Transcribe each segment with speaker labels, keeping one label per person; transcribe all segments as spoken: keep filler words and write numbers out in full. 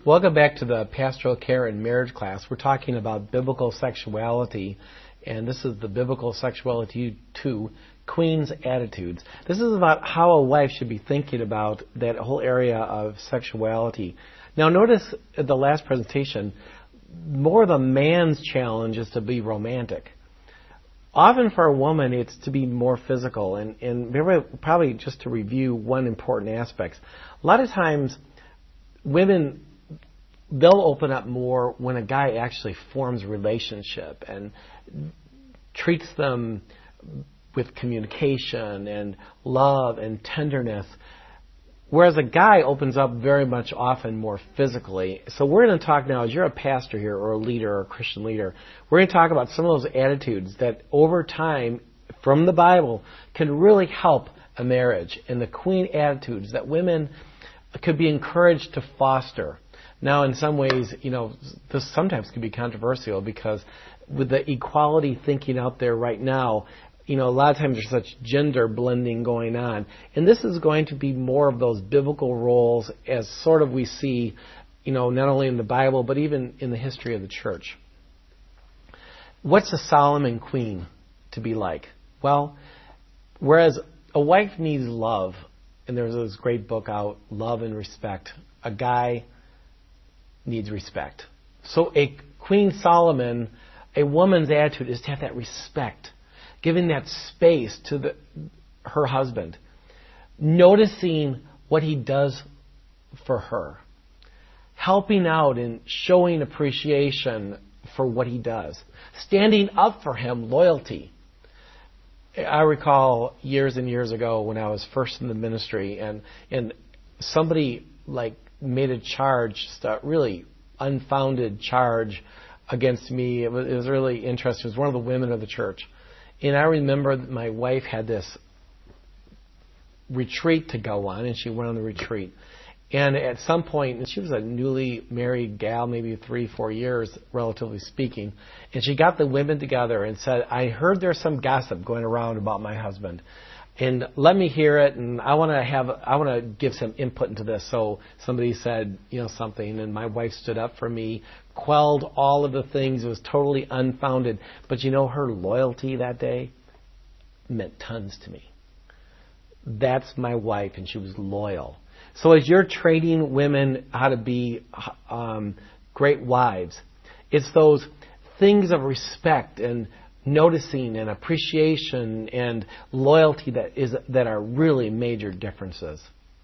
Speaker 1: Welcome back to the Pastoral Care and Marriage class. We're talking about biblical sexuality, and this is the Biblical Sexuality two, Queen's Attitudes. This is about how a wife should be thinking about that whole area of sexuality. Now notice at the last presentation, more the man's challenge is to be romantic. Often for a woman, it's to be more physical, and, and probably just to review one important aspect. A lot of times, women, they'll open up more when a guy actually forms a relationship and treats them with communication and love and tenderness, whereas a guy opens up very much often more physically. So we're going to talk now, as you're a pastor here or a leader or a Christian leader, we're going to talk about some of those attitudes that over time, from the Bible, can really help a marriage, and the queen attitudes that women could be encouraged to foster. Now, in some ways, you know, this sometimes can be controversial because with the equality thinking out there right now, you know, a lot of times there's such gender blending going on. And this is going to be more of those biblical roles as sort of we see, you know, not only in the Bible, but even in the history of the church. What's a Solomon queen to be like? Well, whereas a wife needs love, and there's this great book out, Love and Respect, a guy needs respect. So a Queen Solomon, a woman's attitude is to have that respect, giving that space to the, her husband, noticing what he does for her, helping out and showing appreciation for what he does, standing up for him, loyalty. I recall years and years ago when I was first in the ministry, and and somebody like made a charge, a really unfounded charge against me. It was, it was really interesting. It was one of the women of the church. And I remember that my wife had this retreat to go on, and she went on the retreat. And at some point, and she was a newly married gal, maybe three, four years, relatively speaking, and she got the women together and said, I heard there's some gossip going around about my husband. And let me hear it, and I want to have, I want to give some input into this. So somebody said, you know, something, and my wife stood up for me, quelled all of the things. It was totally unfounded. But you know, her loyalty that day meant tons to me. That's my wife, and she was loyal. So as you're training women how to be um, great wives, it's those things of respect and noticing and appreciation and loyalty that is that are really major differences.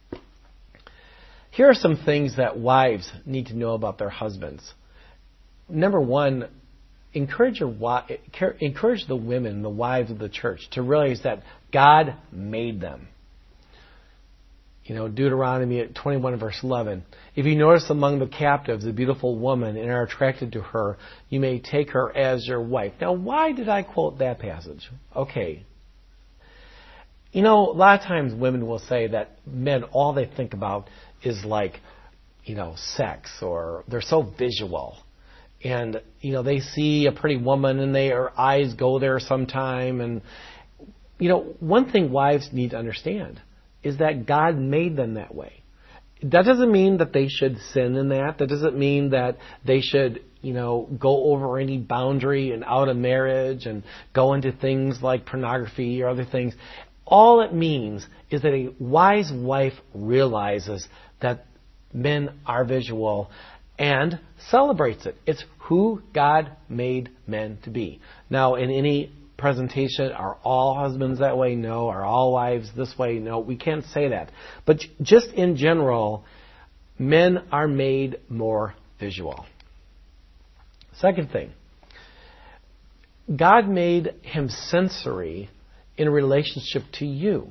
Speaker 1: Here are some things that wives need to know about their husbands. Number one, encourage your encourage the women, the wives of the church, to realize that God made them. You know, Deuteronomy twenty-one verse eleven. If you notice among the captives a beautiful woman and are attracted to her, you may take her as your wife. Now, why did I quote that passage? Okay. You know, a lot of times women will say that men, all they think about is like, you know, sex, or they're so visual. And, you know, they see a pretty woman and their eyes go there sometime. And, you know, one thing wives need to understand is that God made them that way. That doesn't mean that they should sin in that. That doesn't mean that they should, you know, go over any boundary and out of marriage and go into things like pornography or other things. All it means is that a wise wife realizes that men are visual and celebrates it. It's who God made men to be. Now, in any presentation, are all husbands that way? No. Are all wives this way? No. We can't say that. But just in general, men are made more visual. Second thing, God made him sensory in relationship to you.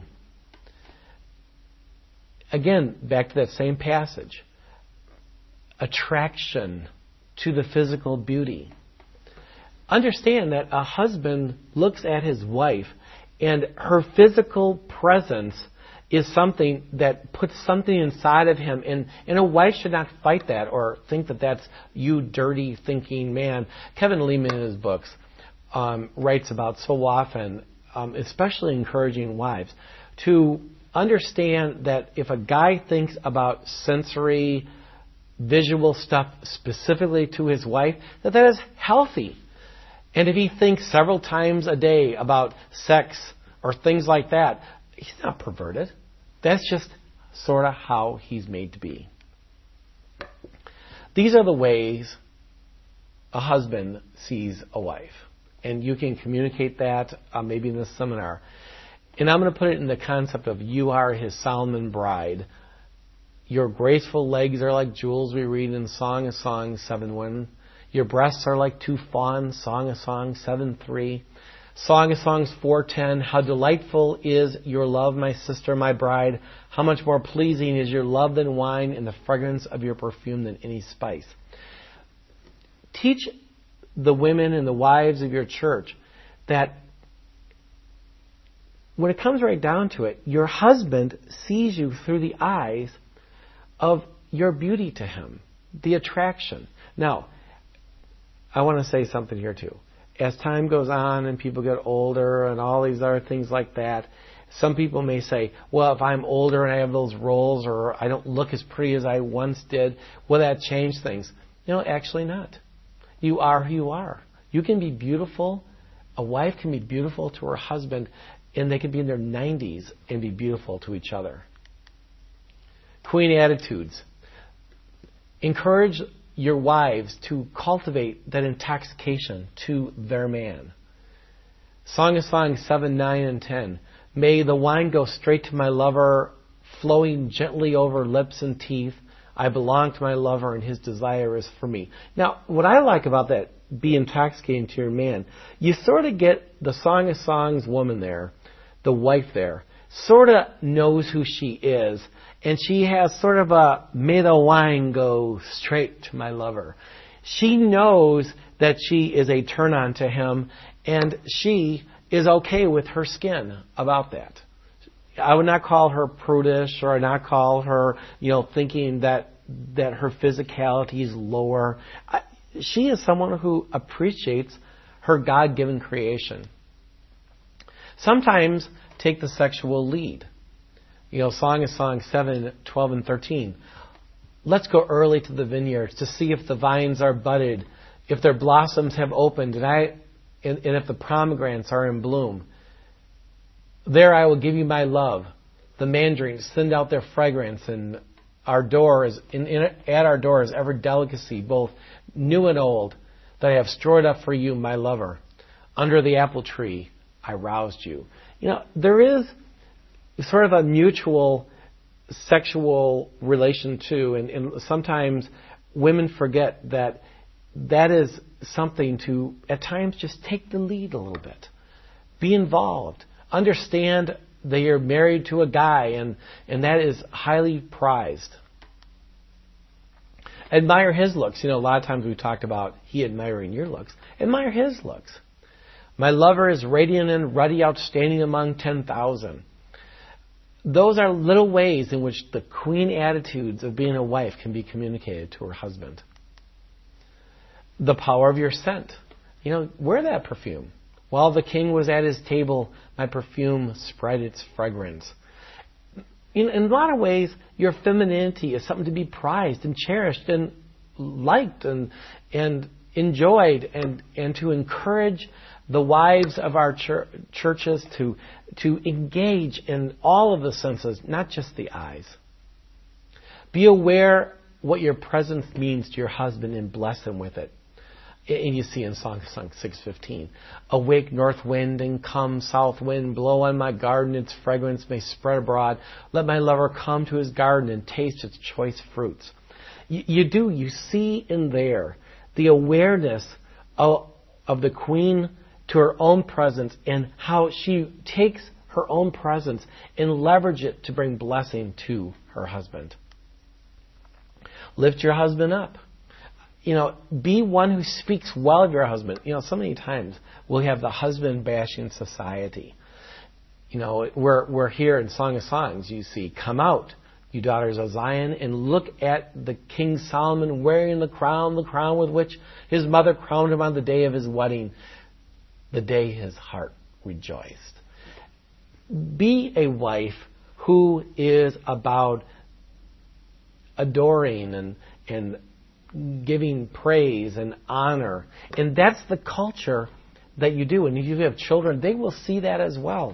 Speaker 1: Again, back to that same passage. Attraction to the physical beauty. Understand that a husband looks at his wife, and her physical presence is something that puts something inside of him. And, and a wife should not fight that or think that that's you dirty thinking man. Kevin Leman in his books um, writes about so often, um, especially encouraging wives, to understand that if a guy thinks about sensory visual stuff specifically to his wife, that that is healthy. And if he thinks several times a day about sex or things like that, he's not perverted. That's just sort of how he's made to be. These are the ways a husband sees a wife. And you can communicate that uh, maybe in this seminar. And I'm going to put it in the concept of you are his Solomon bride. Your graceful legs are like jewels, we read in Song of Songs seven one. Your breasts are like two fawns, Song of Songs seven three. Song of Songs four ten. How delightful is your love, my sister, my bride. How much more pleasing is your love than wine, and the fragrance of your perfume than any spice. Teach the women and the wives of your church that when it comes right down to it, your husband sees you through the eyes of your beauty to him, the attraction. Now, I want to say something here too. As time goes on and people get older and all these other things like that, some people may say, well, if I'm older and I have those roles or I don't look as pretty as I once did, will that change things? No, actually not. You are who you are. You can be beautiful. A wife can be beautiful to her husband, and they can be in their nineties and be beautiful to each other. Queen attitudes. Encourage your wives to cultivate that intoxication to their man. Song of Songs seven, nine, and ten. May the wine go straight to my lover, flowing gently over lips and teeth. I belong to my lover, and his desire is for me. Now, what I like about that, be intoxicating to your man, you sort of get the Song of Songs woman there, the wife there, sort of knows who she is, and she has sort of a, may the wine go straight to my lover. She knows that she is a turn-on to him, and she is okay with her skin about that. I would not call her prudish, or I would not call her, you know, thinking that that her physicality is lower. I, she is someone who appreciates her God-given creation. Sometimes take the sexual lead. You know, Song of Songs seven, twelve, and thirteen. Let's go early to the vineyards to see if the vines are budded, if their blossoms have opened, and I, and, and if the pomegranates are in bloom. There I will give you my love. The mandarins send out their fragrance, and our door is, in, in, at our door is ever delicacy, both new and old, that I have stored up for you, my lover. Under the apple tree I roused you. You know, there is sort of a mutual sexual relation too, and, and sometimes women forget that that is something to, at times, just take the lead a little bit. Be involved. Understand that you're married to a guy, and, and that is highly prized. Admire his looks. You know, a lot of times we talked about he admiring your looks. Admire his looks. My lover is radiant and ruddy, outstanding among ten thousand. Those are little ways in which the queen attitudes of being a wife can be communicated to her husband. The power of your scent. You know, wear that perfume. While the king was at his table, my perfume spread its fragrance. In, in a lot of ways, your femininity is something to be prized and cherished and liked and and enjoyed, and, and to encourage the wives of our chur- churches to to engage in all of the senses, not just the eyes. Be aware what your presence means to your husband and bless him with it. And you see in Song of Songs six fifteen, awake north wind and come south wind, blow on my garden, its fragrance may spread abroad. Let my lover come to his garden and taste its choice fruits. You, you do, you see in there the awareness of, of the queen to her own presence, and how she takes her own presence and leverage it to bring blessing to her husband. Lift your husband up. You know, be one who speaks well of your husband. You know, so many times we'll have the husband bashing society. You know, we're, we're here in Song of Songs, you see, come out, you daughters of Zion, and look at the King Solomon wearing the crown, the crown with which his mother crowned him on the day of his wedding, the day his heart rejoiced. Be a wife who is about adoring and and giving praise and honor. And that's the culture that you do. And if you have children, they will see that as well.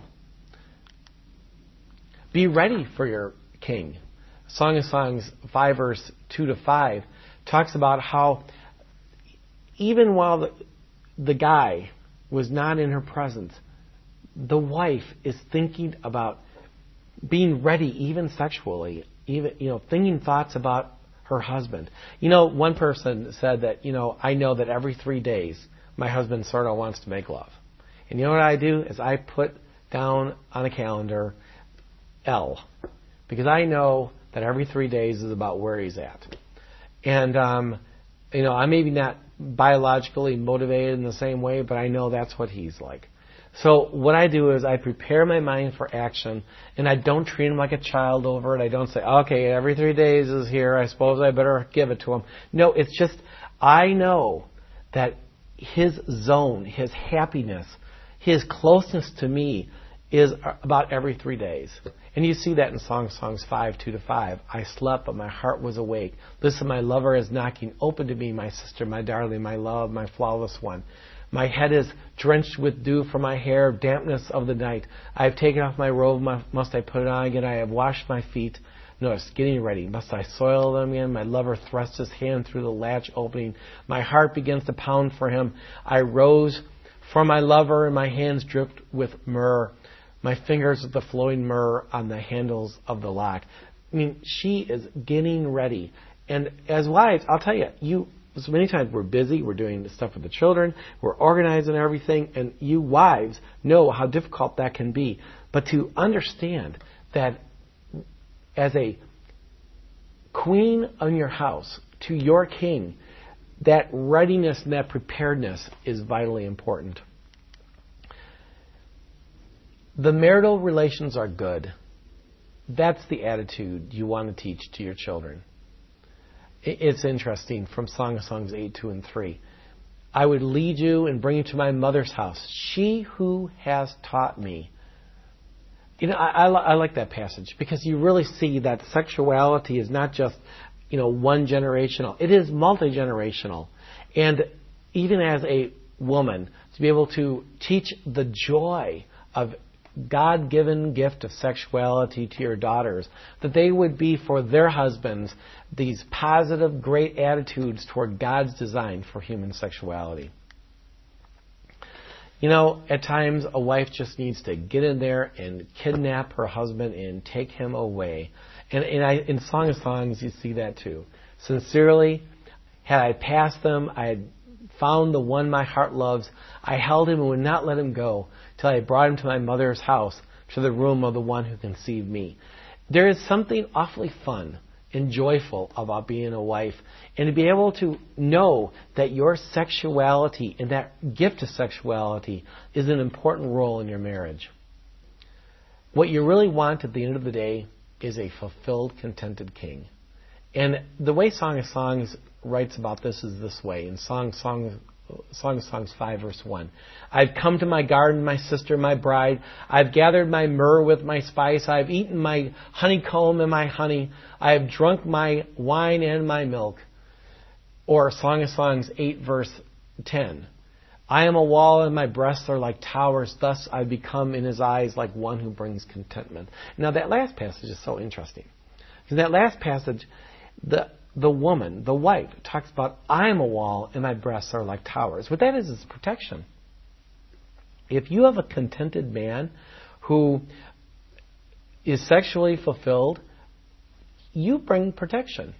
Speaker 1: Be ready for your king. Song of Songs five, verse two to five, talks about how even while the, the guy was not in her presence, the wife is thinking about being ready, even sexually, even, you know, thinking thoughts about her husband. You know, one person said that, you know, I know that every three days my husband sort of wants to make love. And you know what I do is I put down on a calendar L, because I know that every three days is about where he's at. And, um, you know, I'm maybe not biologically motivated in the same way, but I know that's what he's like. So what I do is I prepare my mind for action, and I don't treat him like a child over it. I don't say, okay, every three days is here, I suppose I better give it to him. No, it's just, I know that his zone, his happiness, his closeness to me is about every three days. And you see that in Song of Songs five, two to five. I slept, but my heart was awake. Listen, my lover is knocking. Open to me, my sister, my darling, my love, my flawless one. My head is drenched with dew from my hair, dampness of the night. I have taken off my robe, must I put it on again? I have washed my feet. Notice, getting ready. Must I soil them again? My lover thrusts his hand through the latch opening. My heart begins to pound for him. I rose from my lover, and my hands dripped with myrrh. My fingers with the flowing myrrh on the handles of the lock. I mean, she is getting ready. And as wives, I'll tell you, you so many times we're busy, we're doing stuff with the children, we're organizing everything, and you wives know how difficult that can be. But to understand that as a queen in your house, to your king, that readiness and that preparedness is vitally important. The marital relations are good. That's the attitude you want to teach to your children. It's interesting from Song of Songs eight, two, and three. I would lead you and bring you to my mother's house, she who has taught me. You know, I, I, I like that passage because you really see that sexuality is not just, you know, one generational. It is multi-generational. And even as a woman, to be able to teach the joy of God-given gift of sexuality to your daughters, that they would be for their husbands these positive, great attitudes toward God's design for human sexuality. You know, at times a wife just needs to get in there and kidnap her husband and take him away. And, and I, in Song of Songs, you see that too. Sincerely, had I passed them, I had found the one my heart loves. I held him and would not let him go till I brought him to my mother's house, to the room of the one who conceived me. There is something awfully fun and joyful about being a wife, and to be able to know that your sexuality and that gift of sexuality is an important role in your marriage. What you really want at the end of the day is a fulfilled, contented king. And the way Song of Songs writes about this is this way. In Song, Song, Song of Songs five, verse one. I've come to my garden, my sister, my bride. I've gathered my myrrh with my spice. I've eaten my honeycomb and my honey. I have drunk my wine and my milk. Or Song of Songs eight, verse ten. I am a wall and my breasts are like towers. Thus I become in his eyes like one who brings contentment. Now that last passage is so interesting. Because that last passage, the The woman, the wife, talks about, I am a wall and my breasts are like towers. What that is is protection. If you have a contented man who is sexually fulfilled, you bring protection.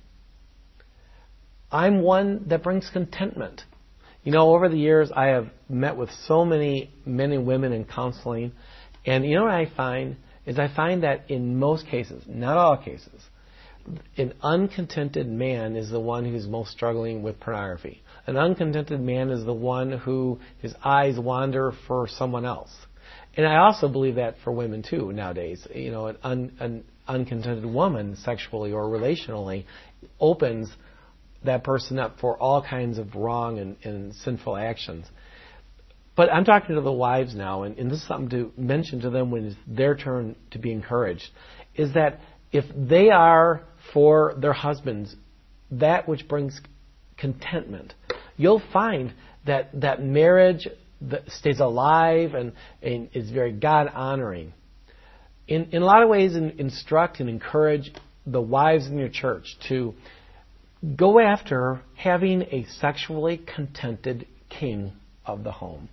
Speaker 1: I'm one that brings contentment. You know, over the years, I have met with so many men and women in counseling, and you know what I find is I find that in most cases, not all cases, an uncontented man is the one who's most struggling with pornography. An uncontented man is the one who his eyes wander for someone else. And I also believe that for women too nowadays. You know, an, un, an uncontented woman sexually or relationally opens that person up for all kinds of wrong and, and sinful actions. But I'm talking to the wives now, and, and this is something to mention to them when it's their turn to be encouraged, is that if they are for their husbands that which brings contentment. You'll find that that marriage that stays alive and, and is very God-honoring. In, in a lot of ways, in, instruct and encourage the wives in your church to go after having a sexually contented king of the home.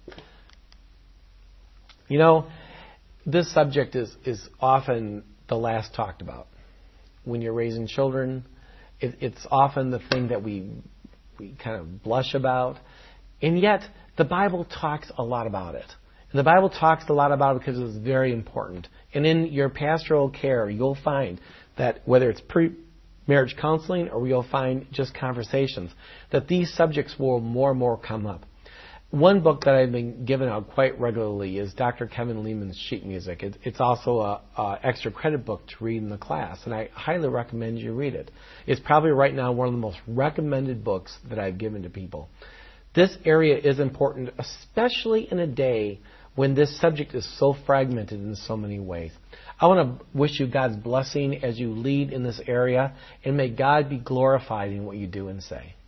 Speaker 1: You know, this subject is, is often the last talked about. When you're raising children, it, it's often the thing that we we kind of blush about. And yet, the Bible talks a lot about it. And the Bible talks a lot about it because it's very important. And in your pastoral care, you'll find that whether it's pre-marriage counseling or you'll find just conversations, that these subjects will more and more come up. One book that I've been given out quite regularly is Doctor Kevin Leeman's Sheet Music. It, it's also a, a extra credit book to read in the class, and I highly recommend you read it. It's probably right now one of the most recommended books that I've given to people. This area is important, especially in a day when this subject is so fragmented in so many ways. I want to wish you God's blessing as you lead in this area, and may God be glorified in what you do and say.